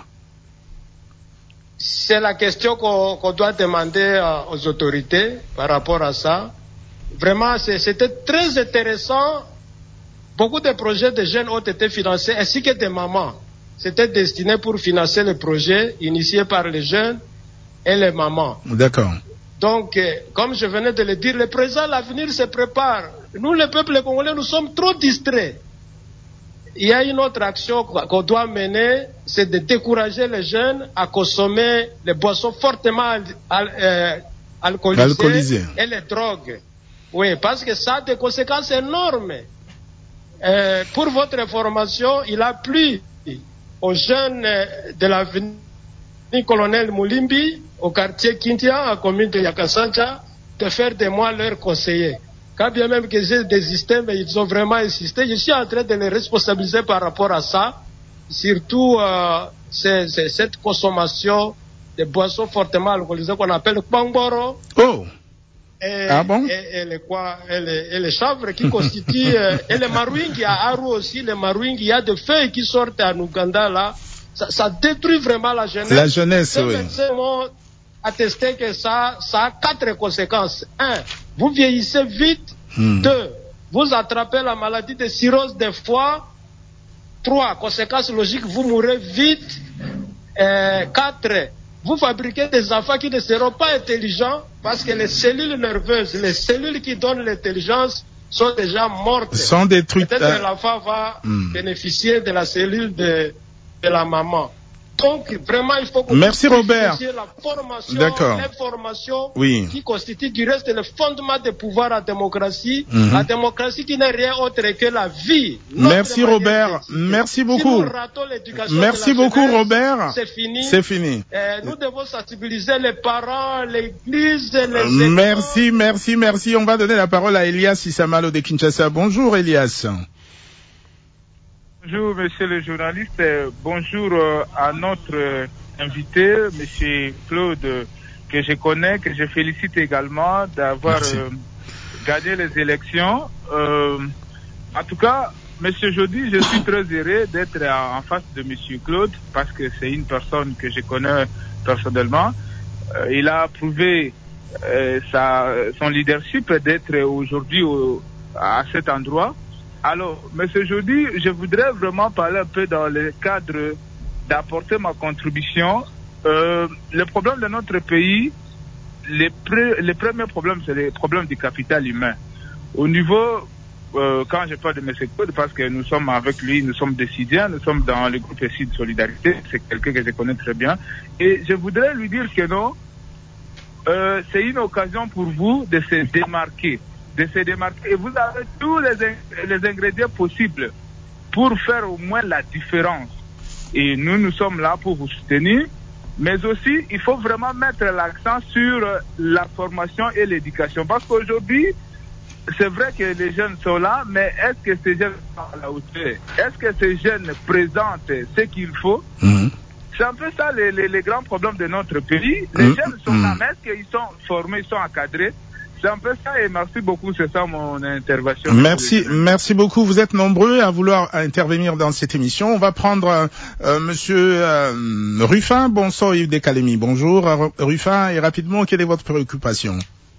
C'est la question qu'on doit demander aux autorités par rapport à ça. Vraiment, c'était très intéressant. Beaucoup de projets de jeunes ont été financés, ainsi que des mamans. C'était destiné pour financer les projets initiés par les jeunes et les mamans. D'accord. Donc, comme je venais de le dire, le présent, l'avenir se prépare. Nous, le peuple congolais, nous sommes trop distraits. Il y a une autre action qu'on doit mener, c'est de décourager les jeunes à consommer les boissons fortement alcoolisées et les drogues. Oui, parce que ça a des conséquences énormes. Pour votre information, il a plu aux jeunes de l'avenue Colonel Moulimbi, au quartier Kintia, à la commune de Yakasancha, de faire de moi leur conseiller. Quand bien même que j'ai désisté, mais ils ont vraiment insisté, je suis en train de les responsabiliser par rapport à ça, surtout cette consommation de boissons fortement alcoolisées qu'on appelle le Kbangboro. Oh! Et, ah bon? et les chanvres qui constituent, et les marouingues à Aru aussi, les marouingues, il y a des feuilles qui sortent en Ouganda là, ça détruit vraiment la jeunesse. La jeunesse, oui. Les médecins m'ont attesté que ça a 4 conséquences. 1, vous vieillissez vite. 2, vous attrapez la maladie de cirrhose des foies. 3, conséquence logique, vous mourrez vite. 4, vous fabriquez des enfants qui ne seront pas intelligents parce que les cellules nerveuses, les cellules qui donnent l'intelligence sont déjà mortes. Sont détruites. Peut-être que l'enfant va bénéficier de la cellule de la maman. Donc, vraiment, il faut que merci Robert. La formation, l'information qui constitue du reste le fondement de pouvoir à la démocratie. La démocratie qui n'est rien autre que la vie. Merci Robert. Merci beaucoup. Si nous ratons l'éducation merci beaucoup jeunesse, Robert. C'est fini. C'est fini. Nous devons sensibiliser les parents, l'église, les Merci. On va donner la parole à Elias Issamalo de Kinshasa. Bonjour Elias. Bonjour, monsieur le journaliste. Bonjour à notre invité, monsieur Claude, que je connais, que je félicite également d'avoir gagné les élections. En tout cas, monsieur Jody, je suis très heureux d'être en face de monsieur Claude parce que c'est une personne que je connais personnellement. Il a prouvé son leadership d'être aujourd'hui à cet endroit. Alors, monsieur Jody, je voudrais vraiment parler un peu dans le cadre d'apporter ma contribution. Le problème de notre pays, les premiers problèmes, c'est les problèmes du capital humain. Au niveau, quand je parle de M. Claude, parce que nous sommes avec lui, nous sommes décidiens, nous sommes dans le groupe ici de solidarité, c'est quelqu'un que je connais très bien. Et je voudrais lui dire que non, c'est une occasion pour vous de se démarquer. Et vous avez tous les ingrédients possibles pour faire au moins la différence. Et nous sommes là pour vous soutenir, mais aussi il faut vraiment mettre l'accent sur la formation et l'éducation. Parce qu'aujourd'hui, c'est vrai que les jeunes sont là, mais est-ce que ces jeunes sont à la hauteur? Est-ce que ces jeunes présentent ce qu'il faut? C'est un peu ça les grands problèmes de notre pays. Les jeunes sont là, mais est-ce qu'ils sont formés, ils sont encadrés? C'est un peu ça et merci beaucoup, c'est ça mon intervention. Merci beaucoup. Vous êtes nombreux à vouloir intervenir dans cette émission. On va prendre monsieur Ruffin. Bonsoir Yves Descalémy. Bonjour Ruffin et rapidement, quelle est votre préoccupation?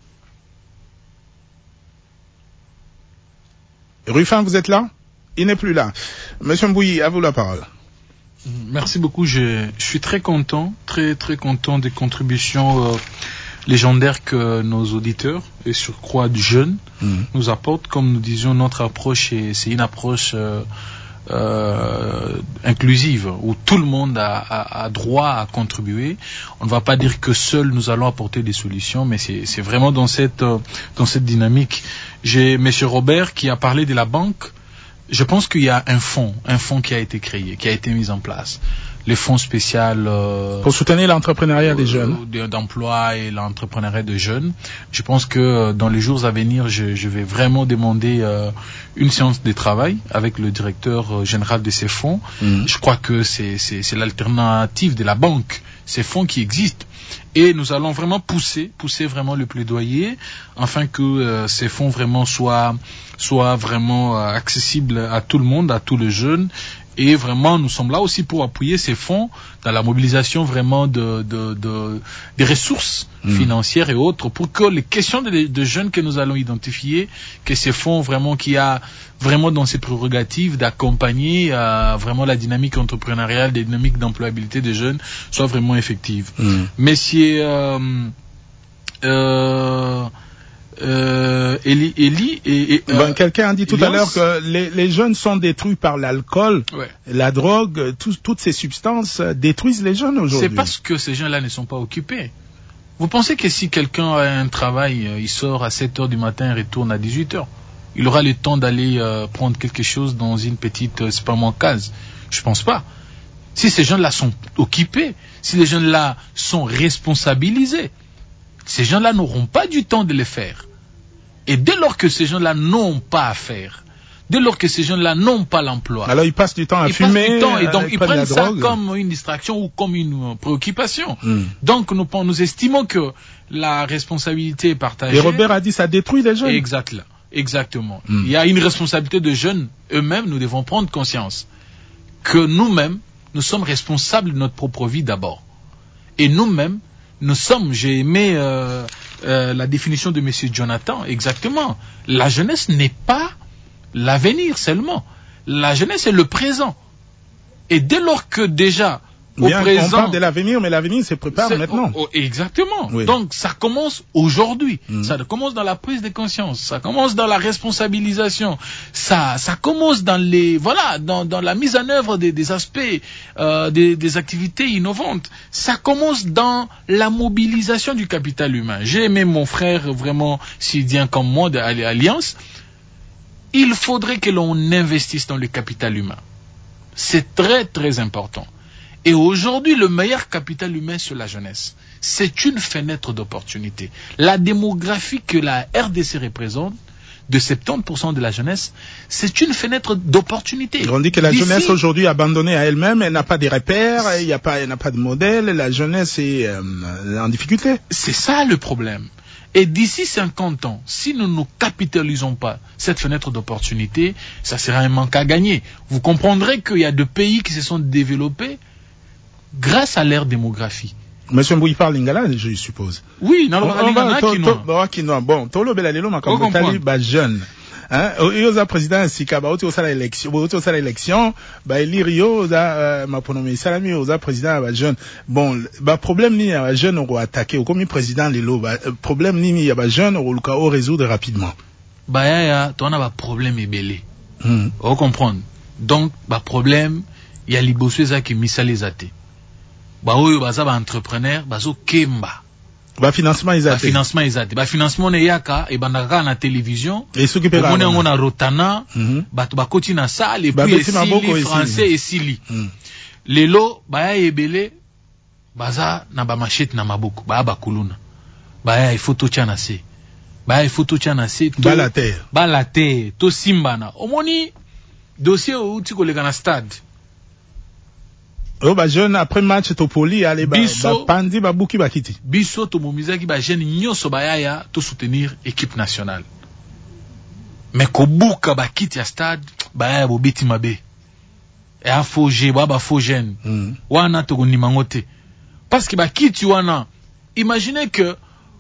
Ruffin, vous êtes là? Il n'est plus là. Monsieur Mbouyi, à vous la parole. Merci beaucoup. Je suis très content des contributions légendaire que nos auditeurs et surcroît de jeunes nous apportent. Comme nous disions, notre approche c'est une approche inclusive où tout le monde a droit à contribuer. On ne va pas dire que seuls nous allons apporter des solutions, mais c'est vraiment dans cette dynamique. J'ai monsieur Robert qui a parlé de la banque. Je pense qu'il y a un fonds qui a été créé, qui a été mis en place. les fonds spéciaux pour soutenir l'entrepreneuriat des jeunes, d'emploi et l'entrepreneuriat de jeunes. Je pense que dans les jours à venir, je vais vraiment demander une séance de travail avec le directeur général de ces fonds. Je crois que c'est l'alternative de la banque, ces fonds qui existent. Et nous allons vraiment pousser vraiment le plaidoyer afin que ces fonds vraiment soient vraiment accessibles à tout le monde, à tous les jeunes. Et vraiment, nous sommes là aussi pour appuyer ces fonds dans la mobilisation vraiment des ressources financières et autres pour que les questions de jeunes que nous allons identifier, que ces fonds vraiment qui a vraiment dans ses prérogatives d'accompagner vraiment la dynamique entrepreneuriale, la dynamique d'employabilité des jeunes soient vraiment effectives. Messieurs, quelqu'un a dit tout à l'heure que les jeunes sont détruits par l'alcool, la drogue, toutes ces substances détruisent les jeunes aujourd'hui. C'est parce que ces gens-là ne sont pas occupés. Vous pensez que si quelqu'un a un travail, il sort à 7h du matin et retourne à 18h, il aura le temps d'aller prendre quelque chose dans une petite supermarché? Je pense pas. Si ces gens-là sont occupés, si les gens-là sont responsabilisés, ces gens-là n'auront pas du temps de le faire. Et dès lors que ces gens-là n'ont pas à faire, dès lors que ces gens-là n'ont pas l'emploi, alors ils passent du temps à fumer, et donc ils prennent ça comme une distraction ou comme une préoccupation. Donc nous estimons que la responsabilité est partagée. Et Robert a dit ça détruit les jeunes. Exactement. Il y a une responsabilité de jeunes eux-mêmes. Nous devons prendre conscience que nous-mêmes, nous sommes responsables de notre propre vie d'abord. Et nous-mêmes, j'ai aimé la définition de M. Jonathan, exactement. La jeunesse n'est pas l'avenir seulement. La jeunesse est le présent. Et dès lors que déjà, au présent... On parle de l'avenir, mais l'avenir se prépare maintenant. Exactement. Oui. Donc ça commence aujourd'hui. Ça commence dans la prise de conscience. Ça commence dans la responsabilisation. Ça commence dans dans la mise en œuvre des aspects, des activités innovantes. Ça commence dans la mobilisation du capital humain. J'ai aimé mon frère vraiment sidien comme moi de l'Alliance. Il faudrait que l'on investisse dans le capital humain. C'est très très important. Et aujourd'hui, le meilleur capital humain, c'est la jeunesse. C'est une fenêtre d'opportunité. La démographie que la RDC représente, de 70% de la jeunesse, c'est une fenêtre d'opportunité. On dit que la jeunesse aujourd'hui abandonnée à elle-même, elle n'a pas de repères, elle n'a pas de modèle, la jeunesse est en difficulté. C'est ça le problème. Et d'ici 50 ans, si nous ne capitalisons pas cette fenêtre d'opportunité, ça sera un manque à gagner. Vous comprendrez qu'il y a des pays qui se sont développés grâce à leur démographie. Monsieur Mbouy parle lingala, je suppose. Oui, bon, tolo belalelo makambo tali ba jeune. Hein, oza président sika ba oti osala élection, ba élire yo za maponomi salami oza président ba jeune. Bon, ba problème ni ya jeune on va attaquer comme président lelo, ba problème ni ya ba jeune on luka o résoudre rapidement. Ba ya to na ba problème ebele. On comprendre. Donc ba problème ya liboso za ki misali zate. Ba oyo baza ba entrepreneur bazo kemba ba financement izate ba financement ne yaka e bandaka na télévision et ce qui peut on est na rotana bato bakoti na salle et puis esili français esili lelo ba ya ebele baza na ba machette na maboko ba kuluna ba ya photo chana se ba la terre to simbana omoni dossier outi koleka na stade. Oh ba jeune après match topoli aller ba pandi ba buki ba kiti. Biso to momizaki ba jeune nyoso ba yaya to soutenir équipe nationale. Mais ko buka ba kiti ya stade ba yaya bo beti mabe. Et a foje ba faux jeune. Wana to koni mangote. Parce que ba kiti wana imaginez que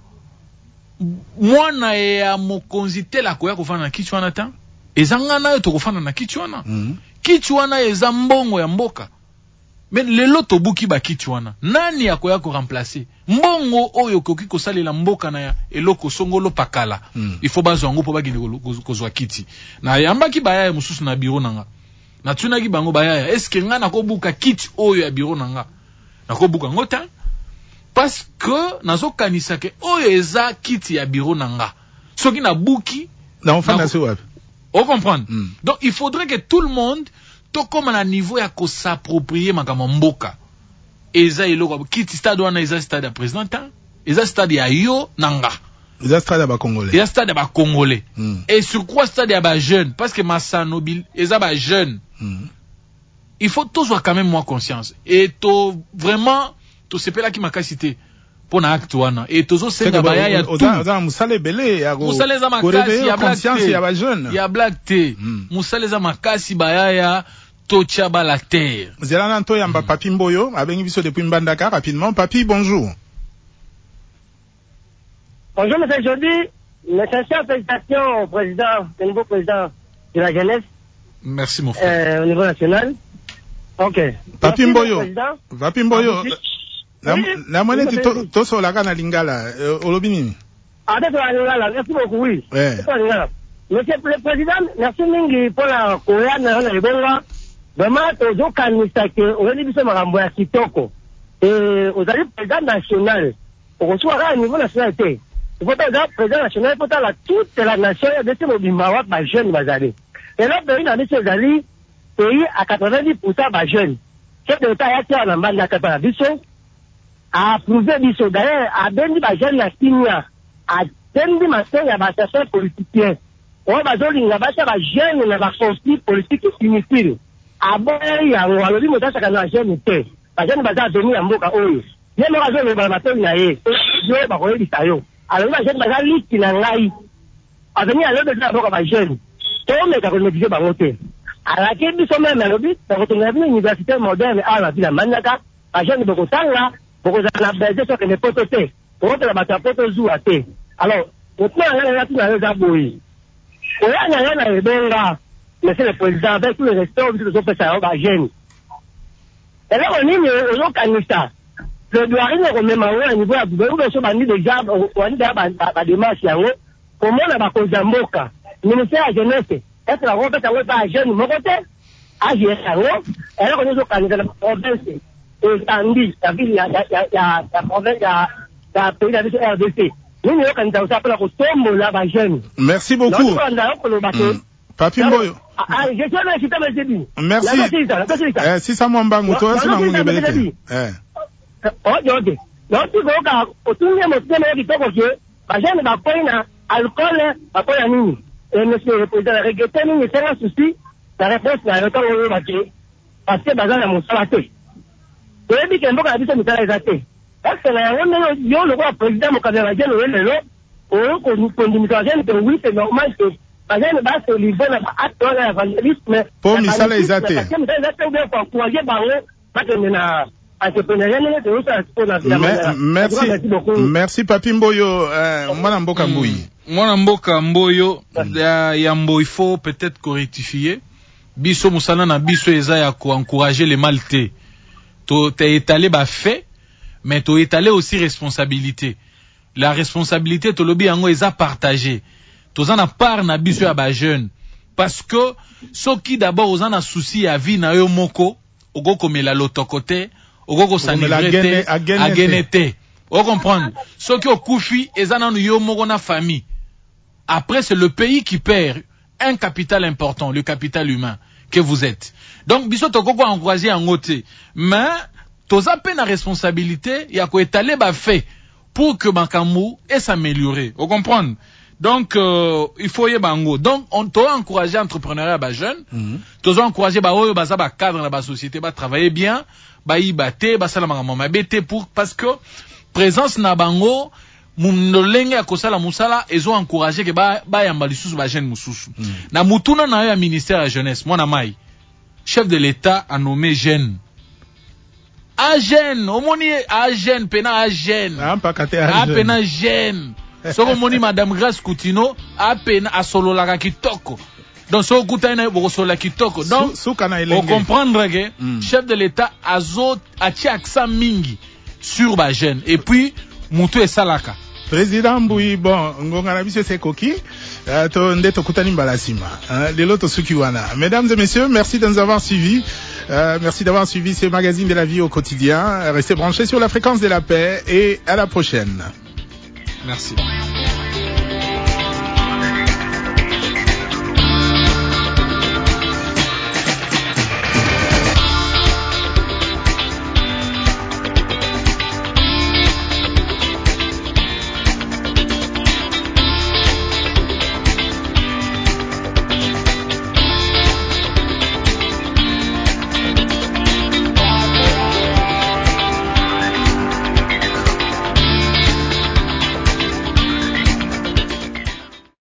mwana ya mokonzi tela ko ya ko fana kiti wana ta ezanga na yo to ko fana na kiti wana. Kiti wana eza mbongo ya mboka. Mais lelo tobuki ba kiti wana nani akoya ko remplacer mbongo oyo koki ko salela mboka na ya eloko songolo pakala il faut bazwango po bagine ko zwa kiti na yambaki baya mususu na bureau nanga na tunaki bango baya est-ce que nga na ko buka kiti oyo ya bureau nanga na ko buka ngota parce que nazo kanisa ke oyo eza kiti ya bureau nanga soki na buki na on fait na wapi on comprend donc il faudrait que tout le monde tokoma na niveau ya ko s'approprier makambo mboka eza eloko kiti stade wana eza stade ya président eza stade ya yo nanga eza stade ya ba congolais et sur quoi stade ya ba jeune parce que Masano eza ba jeune il faut tous avoir quand même moins conscience et to vraiment to sepela ki makasité pour na acte wana et tozo senga baya ya tout musale belé ya go musale za makasi ya conscience ya ba jeune ya black te musale za makasi baya ya tocha ba la terre zelana nto yamba Papi Mboyo abengi biso depuis Mbandaka rapidement. Papi, bonjour. Bonjour monsieur Jody, mes sincères félicitations au président, le nouveau président de la jeunesse. Merci mon frère. Au niveau national. Ok. Papi Mboyo. Papi Mboyo. La monnaie to so la kana lingala olobi nini? Avec la lingala, merci beaucoup oui. Monsieur le président, merci mingi pour la Korea na libonga. Vraiment tozo kanisa ke ongeli biso makambo ya kitoko. Ozali président national. Okosuwa ka niveau national te. Il faut être président national pour toute la nation de ce mobimba ba jeune bazali. Et là pays na biso zali pays à 90% ba jeune. Chef de l'État ya tia na mbanda ka biso a approuvé biso d'ailleurs a bendi ba jeune na kimia a bendi matin ya ba chercheur politicien. On va zolinga ba ba jeune na ba conflit politique inutile. A boy ya ngalo mo tasa kana jeune te. Ba jeune ba za doni ya mboka oyo. Ye mo ka zo ba matoni na ye. Yo ba ko yeli tayo. Alors ba jeune ba za liki na ngai. Avenir à l'autre de la mboka ba jeune. To me ka ko me ba ngote. ala ke biso meme lobi bakotonga bino université moderne ala bila manaka ajani bokotanga bokozala na beze soki ne poto te okotela bato ya poto zuwa te alors otuna ngana ngati na leza boyi oyanya ngana ebonga monsieur le président avec tout le respect biso tozopesa yango bajene eloko nini ozokanisa le doirine komema yango na niveau ya gouvernement biso bandi deja wandi deya bademarshe yango komona bakonzi ya mboka ministère ya jeunesse est la robe ta weba jeune mokote aje yango eloko nini ozokanisa na province etandi ya ville ya province ya pays ya biso RDC nini okanisa osapela kotombola bajeune. Merci beaucoup. Papi Mboyo. Je suis là, je suis Merci. Si ça m'en bango, toi, c'est un monde ok. Donc, tu vois que tout le monde qui est que bajeune bakoina alcool bakoina nini. Et monsieur le président regretté nini c'est un souci. La réponse na yoka oyo baké parce que bazana musala te. Et puis que mboka biso musala ezate. Parce que na yango yo le président mokabela bajeune oyo lelo oyo ko ndimika bajeune que oui c'est normal que bajeune ba se livrer na acte na evangelisme. Pour misala ezate. Misala ezate ou bien pour encourager bango bakende na Merci Papi Mboyo, mwana mboka Mboyi. Mwana mboka Mboyo ya Mboyi, il faut peut-être rectifier. Biso musala na biso eza ya ko encourager les maltais. To t'es étalé ba fait, mais to étalé aussi responsabilité. La responsabilité to lobi yango eza partagée. To zana part na biso ya ba jeune parce que soki d'abord ozana souci ya vie na yo moko, oko komela lotokote okoko sanivrete agenete on comprend ce qui okufi ezana yo moko na famille après c'est le pays qui perd un capital important, le capital humain que vous êtes. Donc biso tokoko encourager en côté mais toza pe na responsabilité ya ko étaler ba fait pour que makamou et s'améliorer on comprend. Donc il faut y bango. Donc on doit encourager entrepreneuriat ba jeune. Tozo encourager ba oyo baza ba cadre na ba société ba travailler bien, ba ibate, ba sala mama bete pour parce que présence na bango mundolenge akosala musala ezo encourager que ba yamba lisusu ba jeune mususu. Na mutuna na ya ministère de la jeunesse, mwana mai. Chef de l'État a nommé jeune. A jeune, omoni a jeune pena a jeune. A pena jeune. Soko moni Madame Grace Coutinho a peine à solo la kitoko. Donc so kutana boko solo kitoko. Donc on comprendre que chef de l'État azo ati accent mingi sur ba jeune et puis mutu esalaka. Président Mboyi bon ngonga na biso sekoki to ndeto kutani mbalasima lelo to suki wana. Mesdames et messieurs, merci de nous avoir suivis. Merci d'avoir suivi ce magazine de la vie au quotidien. Restez branchés sur la fréquence de la paix et à la prochaine. Merci.